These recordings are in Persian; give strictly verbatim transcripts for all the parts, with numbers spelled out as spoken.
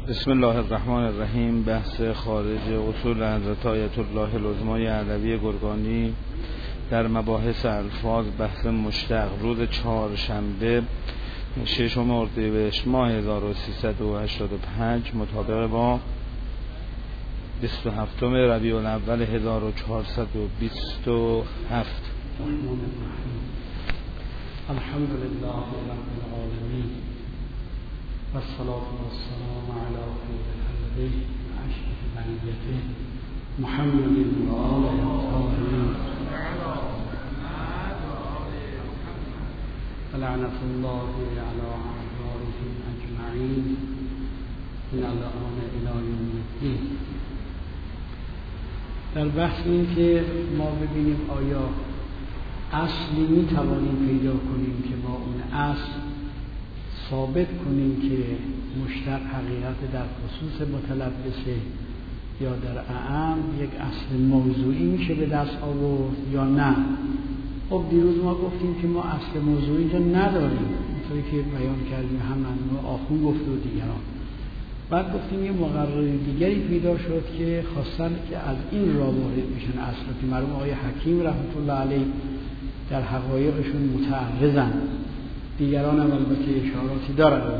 بسم الله الرحمن الرحیم. بحث خارج اصول حضرت آیت الله العظمای علوی گرگانی در مباحث الفاظ، بحث مشتق، روز چهارشنبه ششم اردیبهشت ماه هزار و سیصد و هشتاد و پنج مطابق با بیست و هفتم ربیع الاول هزار و چهارصد و بیست و هفت. الحمد لله رب العالمین و الصلاة و السلام علی خیر خلقه و اشرف بریته محمد و آله الطاهرین لعنة الله علی اعدائهم اجمعین من الآن الی یوم الدین. در بحث این که ما ببینیم آیا اصلی می توانیم پیدا کنیم که ما اون اصل ثابت کنیم که مشتق حقیقت در خصوص متلبسه یا در اعم یک اصل موضوعی میشه به دست آورد یا نه. خب دیروز ما گفتیم که ما اصل موضوعی رو نداریم، اینطوری که بیان کردیم هم من آخون گفت و دیگران. بعد گفتیم یه مقرر دیگری پیدا شد که خواستن که از این را وارد میشن اصلا که مرحوم آقای حکیم رحمت الله علیه در حقایقشون متعرضن، دیگران هم البته اشاراتی دارن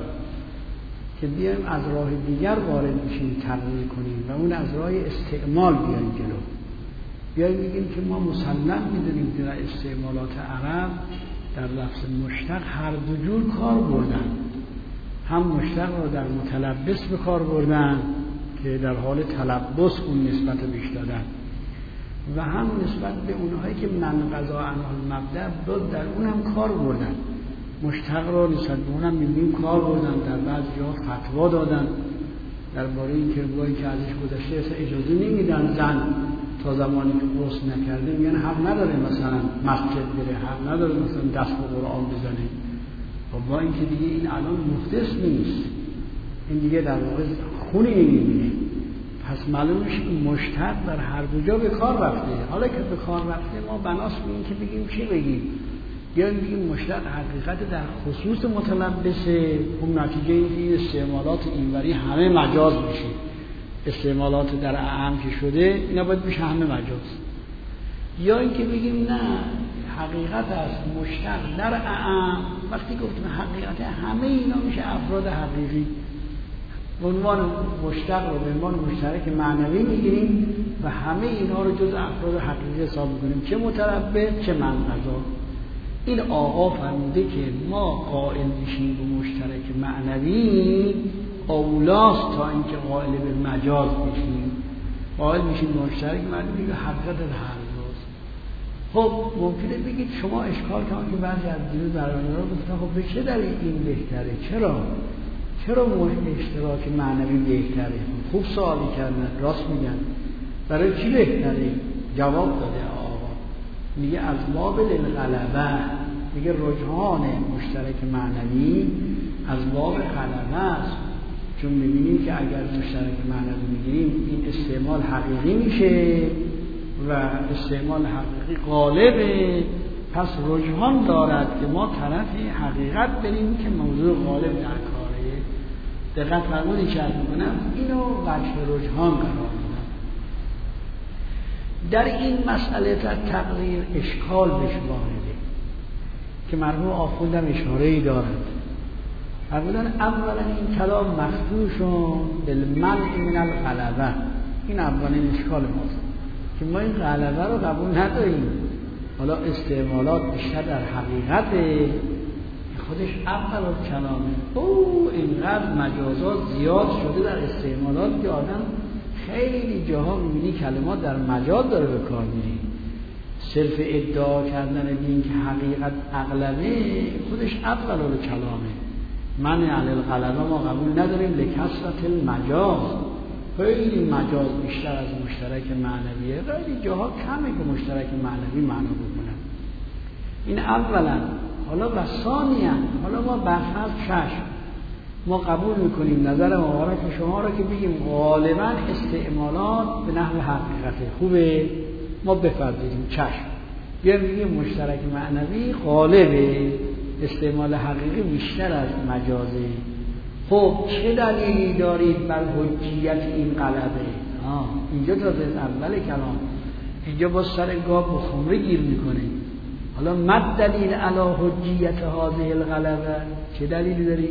که بیایم از راه دیگر وارد میشیم تقریر کنیم و اون از راه استعمال بیایم جلو. بیایم بگیم که ما مسلم میدونیم که در استعمالات عرب در لفظ مشتق هر دو جور کار بردن، هم مشتق را در متلبس به کار بردن که در حال تلبس اون نسبت بهش دادن و هم نسبت به اونهایی که من قضا عنه المبدأ بود در اون هم کار بردن. مشتق را نسبت به اون هم می‌بینیم کار بردن، در بعضی جا فتوا دادن درباره این که گاهی که ازش گذشته اصلا اجازه نمیدن زن تا زمانی که غسل نکرده میگن حق نداره مثلا مسجد بره، حق نداره مثلا دست به قرآن بزنه. و با اینکه دیگه این الان محدث نیست، این دیگه در واقع خونی نمیبینه، پس معلوم میشه که مشتق در هر دو جا به کار رفته. حالا که به کار رفته ما بناس این که بگیم چی بگیم؟ یا بگیم مشتق حقیقت در خصوص متلبسه، اون نتیجه این استعمالات اینوری همه مجاز میشه، استعمالات در اعم که شده اینا باید میشه همه مجاز. یا اینکه بگیم نه حقیقت است مشتق در اعم، وقتی گفتیم حقیقت همه اینا میشه افراد حقیقی، به عنوان مشتق رو به عنوان مشترک معنوی میگیریم و همه اینا رو جز افراد حقیقی حساب میکنیم، چه متربع چه منقضا. این آقا فرموده که ما قائل میشیم به مشترک معنوی اولاست تا اینکه قائل به مجاز بشیم. قائل میشیم به مشترک معنوی و حقیقت هر روز. خب ممکنه بگید شما اشکال کنید که بعضی از دیروز برنامه‌ها رو گفتن خب به چه دلیل این بهتره؟ چرا؟ چرا اشتراک معنوی بهتره؟ خوب سوالی کردن، راست میگن. برای چی بهتره؟ جواب داده آقا. میگه از باب الغلبه، میگه رجحان مشترک معنوی از باب غلبه است، چون میبینیم که اگر مشترک معنوی میگیریم این استعمال حقیقی میشه و استعمال حقیقی غالبه، پس رجحان دارد که ما طرف حقیقت بریم که موضوع غالب در کاره. دقت فرمودید که میکنم اینو وجه رجحان قرار میدم. در این مسئله در تقریر اشکال بهش وارده که مرحوم آخوندم اشاره ای دارد. فرمودن اولا این کلام مخدوشون بالمنع من الغلبه، این اولین اشکال ماست که ما این غلبه رو قبول نداریم. حالا استعمالات بیشتر در حقیقت خودش اول از کلامه او اینقدر مجازات زیاد شده در استعمالات که آدم خیلی جاها میبینی کلمات در مجاز داره به کار میره. صرف ادعا کردن بین که حقیقت اغلبه خودش اول از کلامه. من علی الغلبه ما قبول نداریم لکثرت المجاز، خیلی مجاز بیشتر از مشترک معنویه، خیلی جاها کمه که مشترک معنوی معنا بکنن. این اولا. حالا و ثانیا، حالا ما برفرض چشم ما قبول میکنیم نظر مبارک شما را که بگیم غالبا استعمالات به نحو حقیقته خوبه، ما بفرضیم چشم، یا میگیم مشترک معنوی غالبه، استعمال حقیقی بیشتر از مجازه. خب چه دلیلی دارید بر حجیت این غلبه؟ آه اینجا تا از اول کلام اینجا با سر گاب و خمره گیر میکنه. حالا مد دلیل علی حجیت هذه الغلبه، چه دلیلی داری؟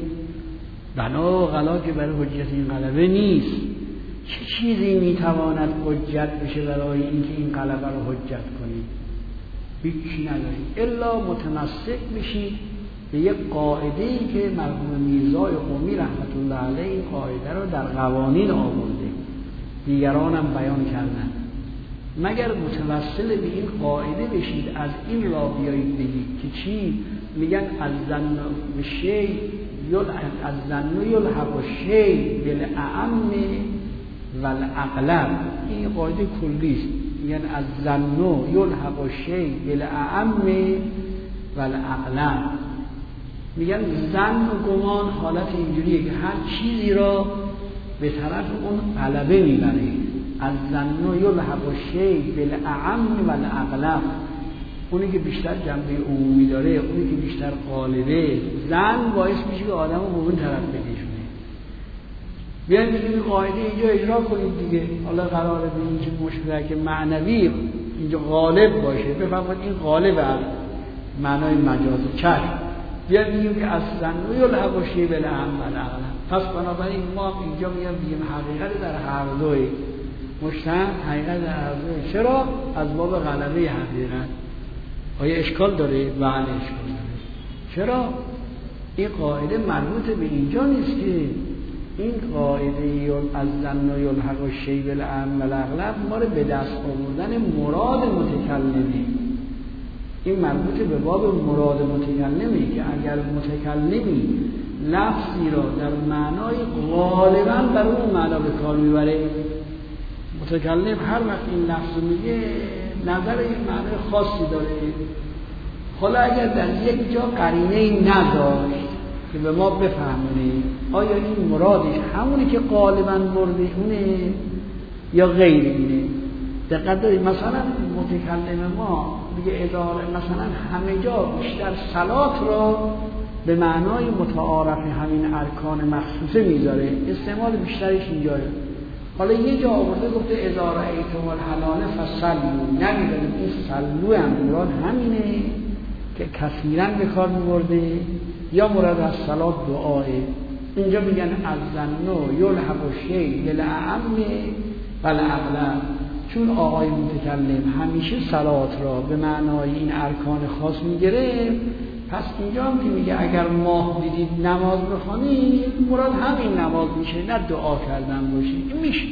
بنا غلا که برای حجیت این غلبه نیست. چه چیزی میتواند حجت بشه برای اینکه این غلبه رو حجت کنید؟ هیچی نداری الا متمسک بشید به یک قاعده ای که مرحوم میرزای قمی رحمت الله علیه این قاعده رو در قوانین آورده، دیگران هم بیان کردن. مگر متوسل به این قاعده بشید از این را بیایید بگید که چی؟ میگن از زن و شی از زن و یلحق و شی بالاعم و الاغلب. این قاعده کلیست. میگن از زن و یلحق و شی بالاعم و الاغلب. میگن زن و گمان حالت اینجوریه که هر چیزی را به طرف اون غلبه میبره. از زن و یلحق و شی بالاعم و الاغلب، اونی که بیشتر جنبه عمومی داره، اونی که بیشتر غالبه. زن باعث میشه که آدم رو به اون طرف بکشونه. بیاین بگیم قاعده اینجا اجرا کنید دیگه. حالا قراره به این که مشترک معنوی اینجا غالب باشه، بفرمایید این غالب از معنای مجازی چشم. بیاین بگیم که از زن و یلحق و شی بالاعم و الاغلب. پس بنابراین ما اینجا میگم بگیم حقیقت در هر دوی مشترک، حقیقت در هر دوی. چرا؟ از باب غلبه حقیقت. آیا اشکال داره؟ بله اشکال داره. چرا؟ این قاعده مربوط به اینجا نیست که این قاعده از زن و یلحق و شی بالاعم و الاغلب ما رو به دست آوردن مراد متکلمه. این مربوط به باب مراد متکلمه که اگر متکلمی لفظی را در معنای غالبا بر اون معنا به کار میبره، متکلم هر وقت این لفظ میگه نظر یک معنی خاصی داره. حالا اگر در یک جا قرینه نداشت که به ما بفهمونه آیا این مرادش همونی که غالبا برده اونه یا غیر اینه. دقت دارید مثلا متکلم ما دیگه اداره مثلا همه جا بیشتر صلات را به معنای متعارف همین ارکان مخصوصه میذاره، استعمال بیشترش اینجاست. حالا یه جا آورده گفته اذا رأیتم الحلال فصلوا، نمیدونم این صلو هم مراد همینه که کثیرا به کار میبرده یا مراد از صلات دعاه. اینجا میگن از زنو یلحق شی بالاعم و الاغلب، چون آقای متکلم همیشه صلات را به معنای این ارکان خاص میگیره، پس اینجا هم که میگه اگر ماه دیدید نماز بخوانید مراد همین نماز میشه، نه دعا کردن باشه. این میشه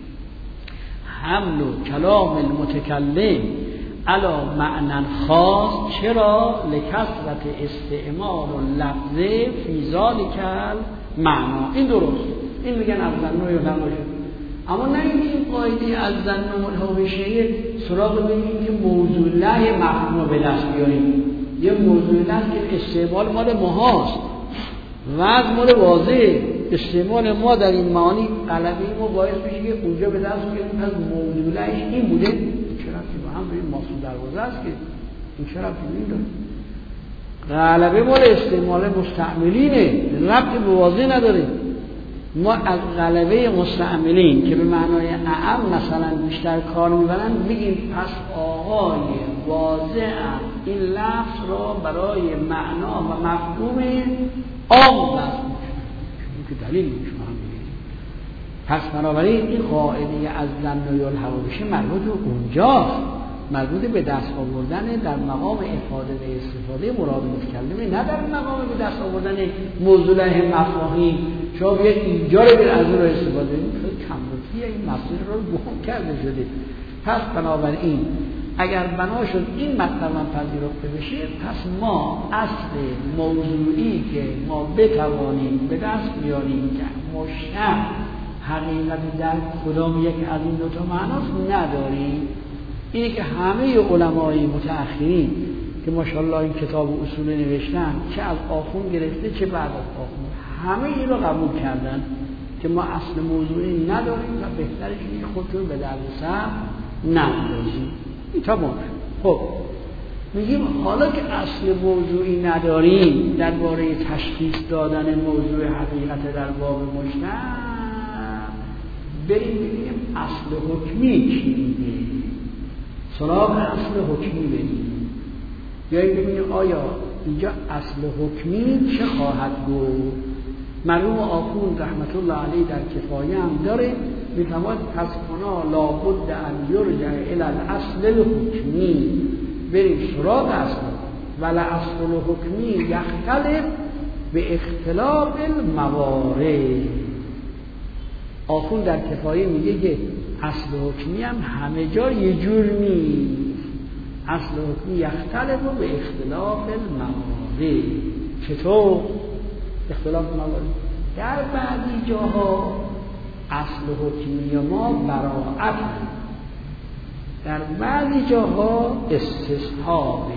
حمل و کلام المتکلم علا معنی خاص. چرا؟ لکثرت استعمال و لفظه فی ذلک المعنا. این درست، این میگن از زن یا باشه. اما نه این قاعده از زن و باشه سراغ بگیم که موضوع له مفهوم به دست بیاریم. یه موضوع له که استعمال مال ماهاست، وضع مال واضحه. استعمال ما در این معانی غلبه ما باعث میشه که اونجا به دست بیاریم از موضوع لهش این بوده. چرا که با هم به این محصول دروازه است که این چرا که داره غلبه مال استعمال مستعملینه، ربط به واضح نداره. ما از غلبه مستعملین که به معنای اعم مثلا بیشتر کار میبرن میگیم پس آقای واضح این لفظ را برای معنا و مفهوم عام بس چون که دلیل میشه هم بگیم. پس بنابراین این قاعده از زن و یلحق بشه مربوط به اونجاست، مربوط به دست آوردن در مقام افاده و استفاده مراد متکلمه، نه در مقام به دست آوردن موضوع مفاهیم. شما بیاید اینجا رو بیر از اون رو استفاده کنید، کمبودی این مفاهیم رو گم کرده شده. پس بنابراین اگر بنا شد این مطلب هم پذیرفته بشه، پس ما اصل موضوعی که ما بتوانیم به دست بیاریم که مشتق حقیقت در کدام یک از این دو تا معناست نداریم. اینه که همه علمای متأخرین که ماشاءالله این کتاب و اصول نوشتن، چه از آخون گرفته چه بعد از آخون، همه این رو قبول کردن که ما اصل موضوعی نداریم و بهترش اینه خودتون به دردسر نندازیم. این تمام. خب میگیم حالا که اصل موضوعی نداریم درباره تشخیص دادن موضوع حقیقت در باب مشتق، بریم ببینیم اصل حکمی چی میگه، سراغ اصل حکمی بریم، یا این ببینیم آیا اینجا اصل حکمی چه خواهد گفت. مرحوم آخوند رحمت الله علیه در کفایه هم داره، میفرماید پس کنا لابد ان یرجع الی الاصل الحکمی، بریم سراغ اصل ولی اصل الحکمی یختلف به اختلاف الموارد. آخوند در کفایه میگه که اصل حکمی هم همه جا یه جور نیست، اصل حکمی یختلف به اختلاف الموارد. چطور اختلاف موارد؟ در بعضی جاها اصل حکمی ما براءت، در بعضی جاها استصحابه.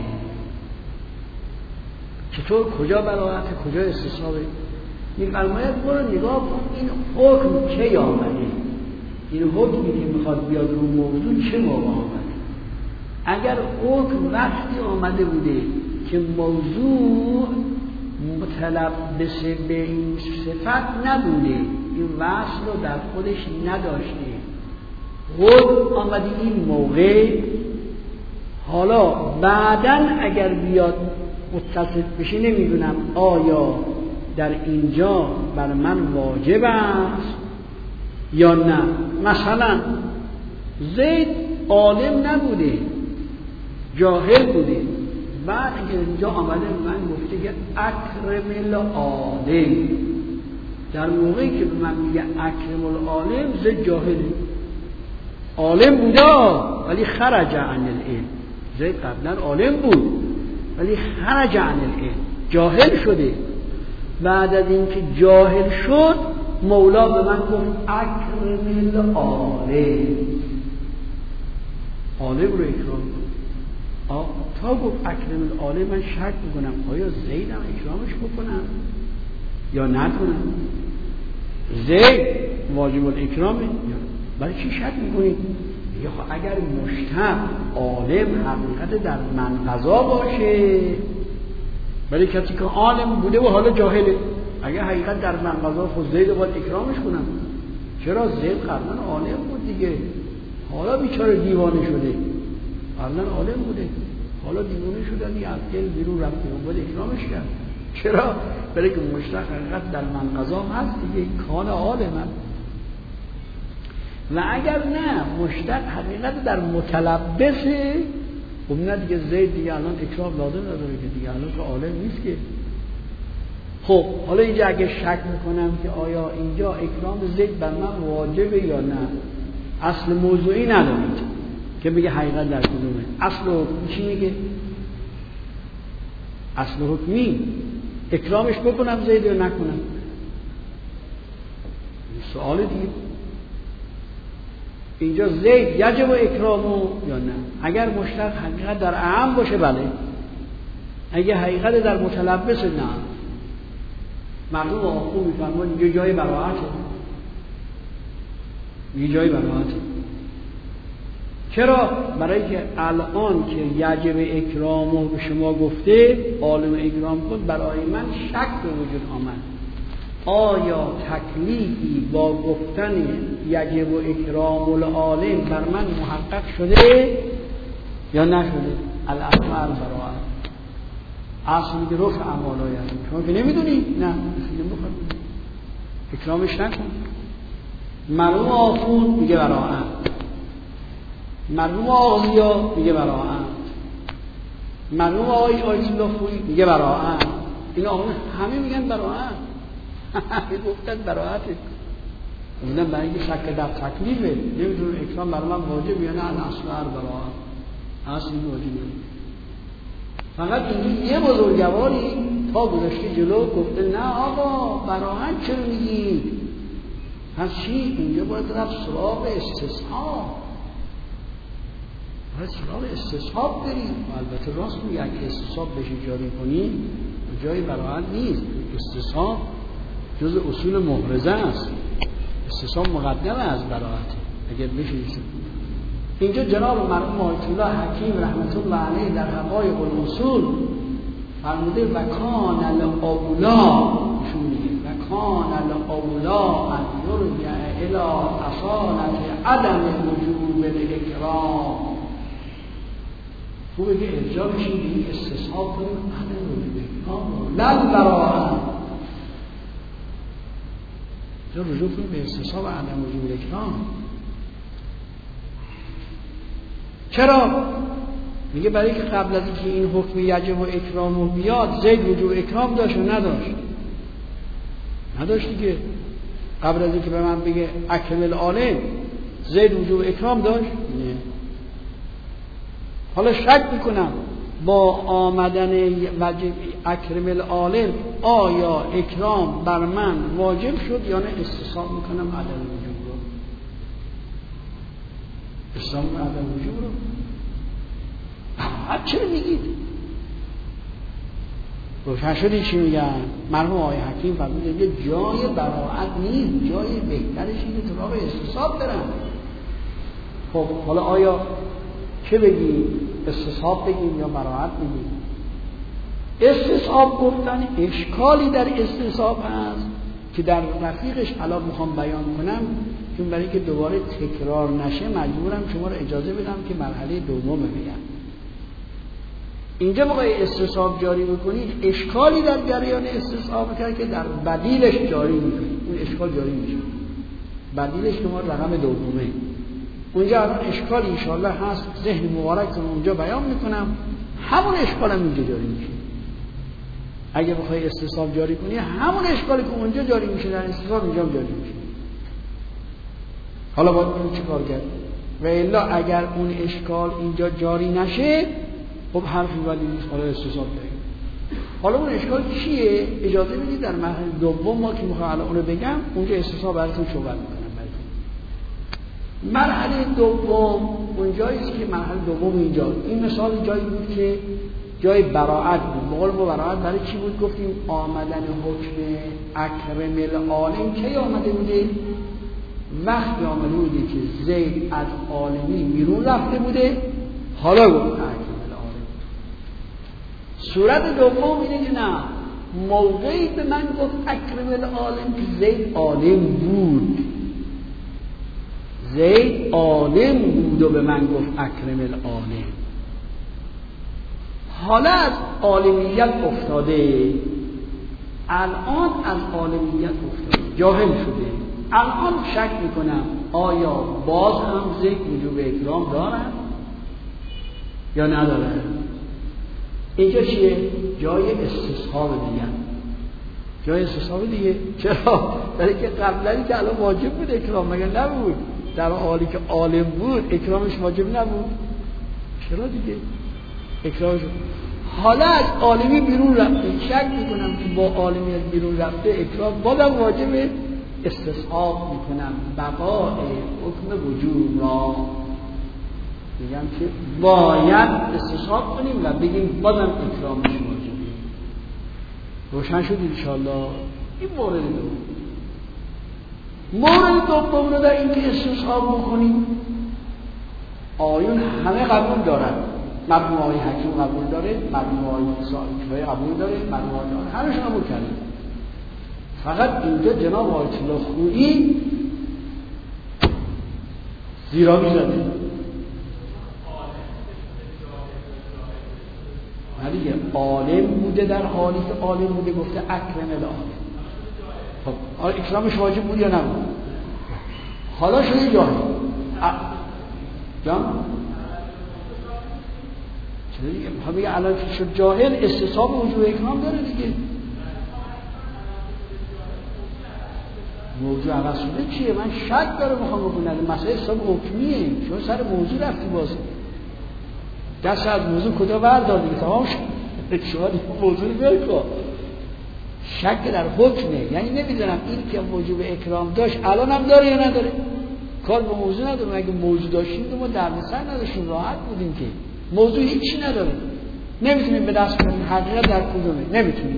چطور؟ کجا براءت کجا استصحابه؟ می‌فرماید برو نگاه کن این حکم کی آمده، این حکمی که میخواد بیاد رو موضوع چه موقع آمده. اگر حکم وقتی آمده بوده که موضوع متلبس به این صفت نبوده، این وصل رو در خودش نداشته، حکم آمده این موقع، حالا بعدن اگر بیاد متصف بشه نمیدونم آیا در اینجا بر من واجب است یا نه. مثلا زید عالم نبوده، جاهل بوده، بعد اینجا آمده من گفته که اکرم العالم، در موقعی که به من میگه اکرم العالم زید جاهل، عالم بوده ولی خرج عن العلم. زید قبلا عالم بود ولی خرج عن العلم، جاهل شده. بعد از اینکه جاهل شد مولا به من گفت اکرم العالم، عالم رو اکرام کن. تا گفت اکرم العالم من شک میکنم آیا زیدم اکرامش بکنم یا نکنم. زید واجب الاکرامه، برای چی شک میکنید؟ یا اگر مشتق عالم حقیقت در منقضا باشه، ولی کسی که عالم بوده و حالا جاهله، اگر حقیقت در منقضا خود زید باید اکرامش کنم. چرا؟ زید قبلا عالم بود دیگه، حالا بیچاره دیوانه شده، قبلا عالم بوده حالا دیوانه شدن، یه عقل بیرون رفته و باید اکرامش کرد. چرا؟ برای که مشتق حقیقت در منقضا هست دیگه، کان عالم. و اگر نه مشتق حقیقت در متلبسه، خب نه دیگه زید دیگه الان اکرام لازم نداره که دیگه الان که عالم نیست که. خب حالا اینجا اگه شک میکنم که آیا اینجا اکرام زید بر من واجبه یا نه، اصل موضوعی ندارید که بگه حقیقت در کدومه. اصل حکمی چی میگه؟ اصل حکمی اکرامش بکنم زید یا نکنم، سوال دیگه. اینجا زید یجب و اکرامو یا نه. اگر مشتق حقیقت در اعم باشه بله، اگه حقیقت در متلبس نه. مرحوم آخوند میفرماید یه جای براعته، یه جای براعته. چرا؟ برای که الان که یجب اکرامو به شما گفته عالم اکرام کن، برای من شک به وجود آمد آیا تکلیفی با گفتن یجب و اکرام العالم بر من محقق شده یا نشده؟ الاصل البراءه، اصل میگه رفع اعمال آید. شما که نمیدونی نه میگه بخواد اکرامش نکن. مرحوم آخوند میگه براءه، مرحوم آقیا میگه براءه، مرحوم آقای آیت الله خویی میگه براءه. این آقایان همه میگن براءه، گفتن براءته. اونم برای اینکه شک در تکلیفه، نمیدونه اکرام برای من واجب یا نه. الاصل براءه، اصل واجب نیست. فقط این یه بزرگواری تا گذاشته جلو گفته نه آقا براءت چرا میگی؟ پس چی؟ اینجا باید رفت سراغ استصحاب، باید سراغ استصحاب بریم. البته راست میگه اگه استصحاب بشه جاری کنیم جای براءت نیست. استصحاب جز اصول محرزه است، استصحاب مقدمه از براءت. اگر بشه اینجا جناب مرحوم آیت الله حکیم رحمت الله علیه در حقایق الاصول فرموده و کان الاولا، ایشون میگه و کان الاولا ان یرجع الی اصالت عدم وجوب الاکرام. خوبه که ارجاع بشیم به این استصحاب کنیم عدم وجوب اکرام لن براءت، جا رجوع کنیم به استصحاب عدم وجوب الاکرام. چرا؟ میگه برای که قبل از اینکه این حکم یجب و اکرام بیاد زید وجوب اکرام داشت و نداشت؟ نداشت دیگه. قبل از اینکه به من بگه اکرم العالم زید وجوب اکرام داشت؟ نه. حالا شک میکنم با آمدن وجب اکرم العالم آیا اکرام بر من واجب شد یا نه؟ استصحاب میکنم عدم وجوب رو. استصحاب عدم وجوب رو. چرا میگید؟ روشن شدی چی میگن؟ مرحوم آقای حکیم فرموده یه جای براءت نیست، جای بهترش اینه تو راه استصحاب دارن. خب حالا آیا چه بگیم؟ استصحاب بگیم یا براءت بگیم؟ استصحاب گفتن اشکالی در استصحاب هست که در رفیقش الان میخوام بیان کنم، چون برای که دوباره تکرار نشه مجبورم شما رو اجازه بدم که مرحله دوم بگم. اینجا موقع استصحاب جاری بکنید اشکالی در جریان استصحاب کرد که در بدیلش جاری میکنید، اون اشکال جاری میشه. بدیلش که ما رقم دومه اونجا الان اشکالی انشاءالله هست، ذهن مبارک رو اونجا بیان میکنم، همون اشکال هم اینجا جاری میشه. اگه بخوای استصحاب جاری کنی همون اشکالی که اونجا جاری میشه در استصحاب اینجا جاری میشه. حالا باید اون چی کار کرد؟ و الا اگر اون اشکال اینجا جاری نشه خب حرفی ولی نیست، حالا استصحاب داریم. حالا اون اشکال چیه؟ اجازه بدید در مرحله دوم ما که میخوام الان اونو بگم اونجا استصحاب براتون صحبت میکنم. مرحله دوم اون جاییست که مرحله دوم اینجا، این مثال جایی بود که جای براءت بود. بقول ما براءت برای چی بود؟ گفتیم آمدن حکم اکرم العالم کی آمده بوده؟ وقتی آمده بوده که زید از عالمی بیرون رفته بوده، حالا گفت اکرم العالم. صورت دوم اینه که نه، موقعی به من گفت اکرم العالم که زید عالم بود، زید عالم بود و به من گفت اکرم العالم. حالا از عالمیت افتاده، الان از عالمیت افتاده، جاهل شده. الان شک میکنم آیا باز هم زید وجوب اکرام دارن یا ندارن؟ اینجا چیه؟ جای استصحاب دیگه. جای استصحاب دیگه. چرا؟ برای که قبلنی که الان واجب بود اکرام، مگر نبود؟ در حالی که عالم بود اکرامش واجب نبود؟ چرا دیگه؟ اکرامش حالا از عالمی بیرون رفته، شک میکنم که با عالمی از بیرون رفته اکرام بازم واجبه. استصحاب میکنم بقای حکم وجوب را، میگم که باید استصحاب کنیم و بگیم بازم اکرامش واجبه. روشن شد انشاءالله. این مورد دوم. مورد دوم رو در این که استصحاب بکنیم آیون همه قبول دارن. مرحوم آقای حکیم قبول داره، مرحوم آقای صاحب قبول داره، مرحوم آقای همشون قبول کردن. فقط اینجا جناب آیت الله خویی زیرا میزده. ولی عالم بوده، در حالی که عالم بوده گفته اکرم العالم. خب حالا اکرامش واجب بود یا نبود؟ حالا شده جاهل. جان؟ چرا دیگه؟ میخوام بگه الان که شد جاهل استصحاب وجوب اکرام داره دیگه. موضوع عوض شده چیه؟ من شک داره میخوام بکنم مسئله حساب حکمیه. چون سر موضوع رفتی باز دست از موضوع کجا بردار دیگه، تمام شد. شما دیگه موضوع رو بر کن. شک در حکمه، یعنی نمیدونم این که وجوب اکرام داشت الان هم داره یا نداره. کار به موضوع نداره. اگه موضوع داشتیم ما دردسر نداشتیم، راحت بودیم که موضوع هیچی نداره. نمیتونیم به دست بیاریم حقیقت در کدومه، نمیتونیم.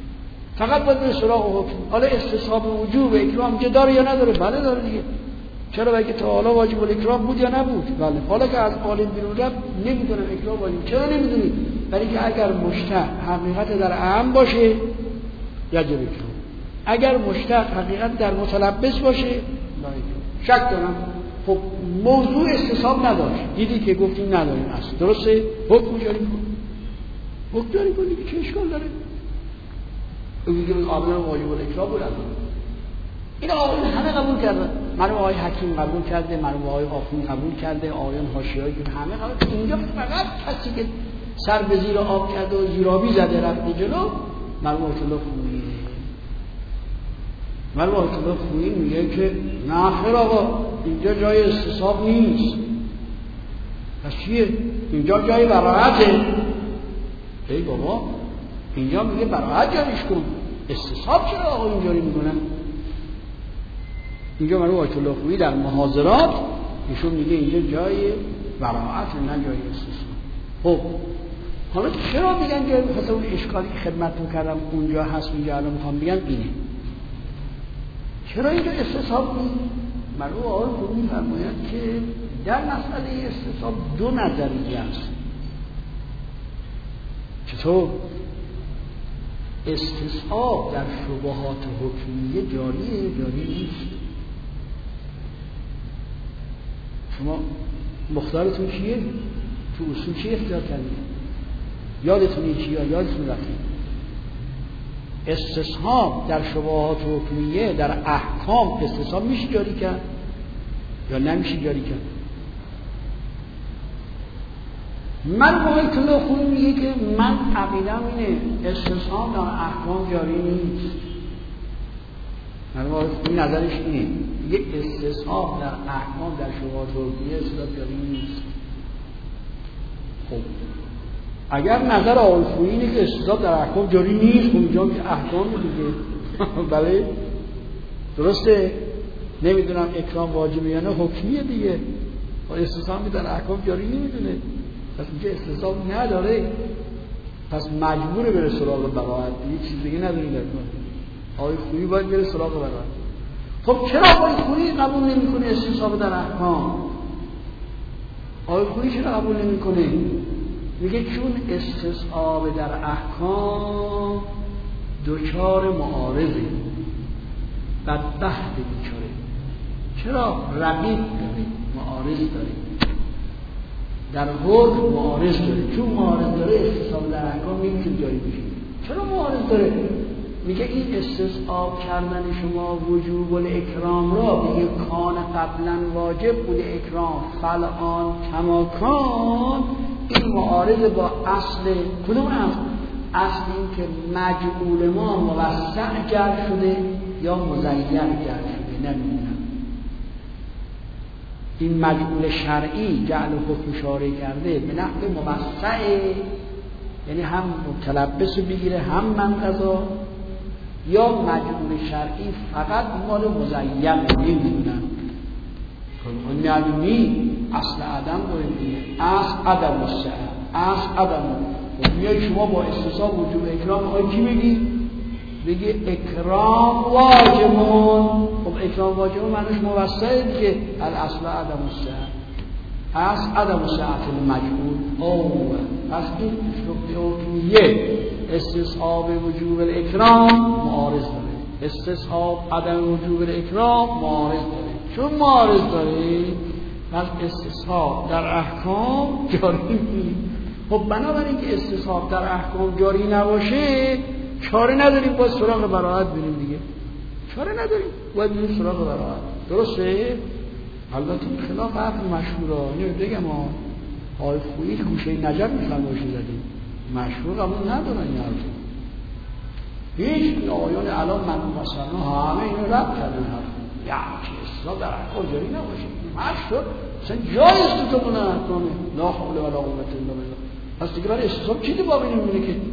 فقط باید به سراغ حکم. حالا استصحاب وجوب اکرام که داره یا نداره؟ بله داره دیگه. چرا بگه تا حالا واجب الاکرام بود یا نبود؟ بله. حالا که از عالم بیرون رفت نمیدونم اکرام واجب. چرا نمیدونی؟ برای که اگر مشتق حقیقت در اعم باشه یجب اکرام، اگر مشتق حقیقت در متلبس باشه شک دارم. خب موضوع استصحاب نداشت، دیدی که گفتیم نداریم اصلا، درسته؟ حکم جاری کن، حکم جاری کن دیگه، چه اشکال داره؟ او میگه قابلا واجب الاکرام بود. این آقایون همه قبول کردن، مرحوم آقای حکیم قبول کرده، مرحوم آقای آخوندی قبول کرده، آقایان حاشیه‌ای که همه قبول. اینجا فقط کسی که سر به زیر آب کرده و زیرابی زده رفته جلو مرحوم آیت الله خویی. مرحوم آیت الله خویی میگه که نه خیر آقا، اینجا جای استصحاب نیست. پس چیه؟ اینجا جای براحته. ای بابا، اینجا میگه براحت جاریش کن، استصحاب چرا آقا اینجوری میکنن؟ اینجا مرحوم آیت الله خویی در محاضرات ایشون میگه اینجا جای براحت نه جای استصحاب. خب حالا چرا میگن که مثلا اون اشکالی که خدمتتون کردم اونجا هست، اینجا الان میخوام بگم اینه. چرا اینجا استصحاب نیست؟ مرحوم آقای خویی میفرماید که در مسئله استصحاب دو نظریه است. چطور؟ استصحاب در شبهات حکمیه جاریه جاری نیست. شما مختارتون چیه؟ تو اصول چی اختیار کردید؟ یادتون چیه؟ یادتون رفتید؟ استصحاب در شبهات حکمیه در احکام استصحاب میشه جاری کرد یا نمیشه جاری کرد؟ من با آیت الله خویی میگه که من عقیدم اینه استصحاب در احکام جاری نیست. من با این نظرش اینه، میگه استصحاب در احکام در شبهات حکمیه استصحاب جاری نیست. خب اگر نظر آقای خویی اینه که استصحاب در احکام جاری نیست، خب اینجا که احکام دیگه بله درسته، نمیدونم اکرام واجبه یا نه، حکمیه دیگه. استصحاب در احکام جاری نمیدونه، پس اینجا استصحاب نداره، پس مجبوره بره سراغ براحت، یه چیز دیگه نداری در کار. آقای خویی باید بره سراغ براحت. خب چرا آقای خویی قبول نمیکنه استصحاب در احکام؟ آقای خویی چرا قبول نمیکنه؟ میگه چون استصحاب در احکام دوچار معارضه، بدبخت بیچاره. چرا؟ رقیب داره، معارض داره، در حکم معارض داره. چون معارض داره استصحاب در احکام نمیتونه جاری بشه. چرا معارض داره؟ میگه این استصحاب کردن شما وجوب الاکرام را به کان قبلا واجب بود اکرام فالآن کما کان، این معارض با اصل کدوم اصل؟ اصل این که مجعول ما موسع جعل شده یا مزین جعل شده، نمیدونم. این مجعول شرعی جعل حکم شارع کرده به نحو موسعه، یعنی هم متلبس رو بگیره هم منقضا، یا مجعول شرعی فقط مال مزین نمیدونم. اون یعنی اصل عدم داریم دیگه، اصل عدم السعه، اصل عدم. خب میای شما با استصحاب وجوب اکرام میخوای چی بگی؟ بگی اکرام واجبون. خب اکرام واجبون معنیش موسعه دیگه، الاصل عدم السعه، اصل عدم السعه المجعول. اوه پس این شکل حکمیه استصحاب وجوب الاکرام معارض داره، استصحاب عدم وجوب الاکرام معارض داره. چون معارض داره پس استصحاب در احکام جاری نیست. خب بنابراین که استصحاب در احکام جاری نباشه چاره نداریم، باید سراغ براحت بریم دیگه. چاره نداریم، باید بریم سراغ براحت. درسته؟ البته خلاف حرف مشهورا اینو بگم ها، آقای خویی گوشه نجف میفرمایش زدیم، مشهور قبول ندارن این حرف. هیچ آقایان الان من مثلا همه اینو رد کردن حرف. یعنی که استصحاب در احکام جاری نباشه مشهور اصلا جای است تو کنه احکامه لا حول ولا قوة الا بالله. پس دیگه برای استصحاب چیزی باقی نمیمونه که.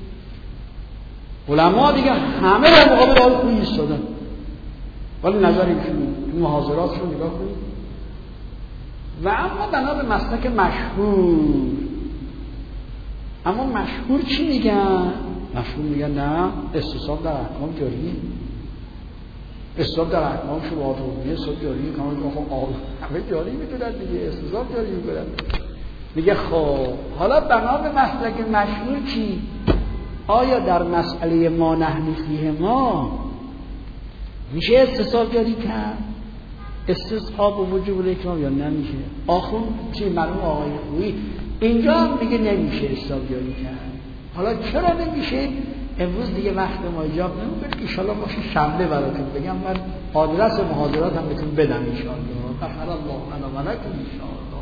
علما دیگه همه در مقابل آقای خویی ایستادن، ولی نظر ایشون این محاضراتشون نگاه کنید. و اما بنا به مسلک مشهور، اما مشهور چی میگن؟ مشهور میگن نه استصحاب در احکام جاری. اسلام در احکام شما آتومی حساب جاری میکنه. خب همه جاری میکنن دیگه، اسلام جاری میکنن. میگه خب حالا بنا به مسلک مشهور چی؟ آیا در مسئله ما نحن فیه ما میشه استصحاب جاری کرد؟ استصحاب و وجوب الاکرام یا نمیشه؟ آخون چی مرحوم آقای خویی اینجا هم میگه نمیشه استصحاب جاری کرد. حالا چرا نمیشه؟ امروز دیگه وقت ما ایجاب نمیکنه. ان شاءالله باشه شنبه براتون بگم، من آدرس محاضرات هم بهتون بدم ان شاءالله. غفر الله لنا و لکم ان شاءالله.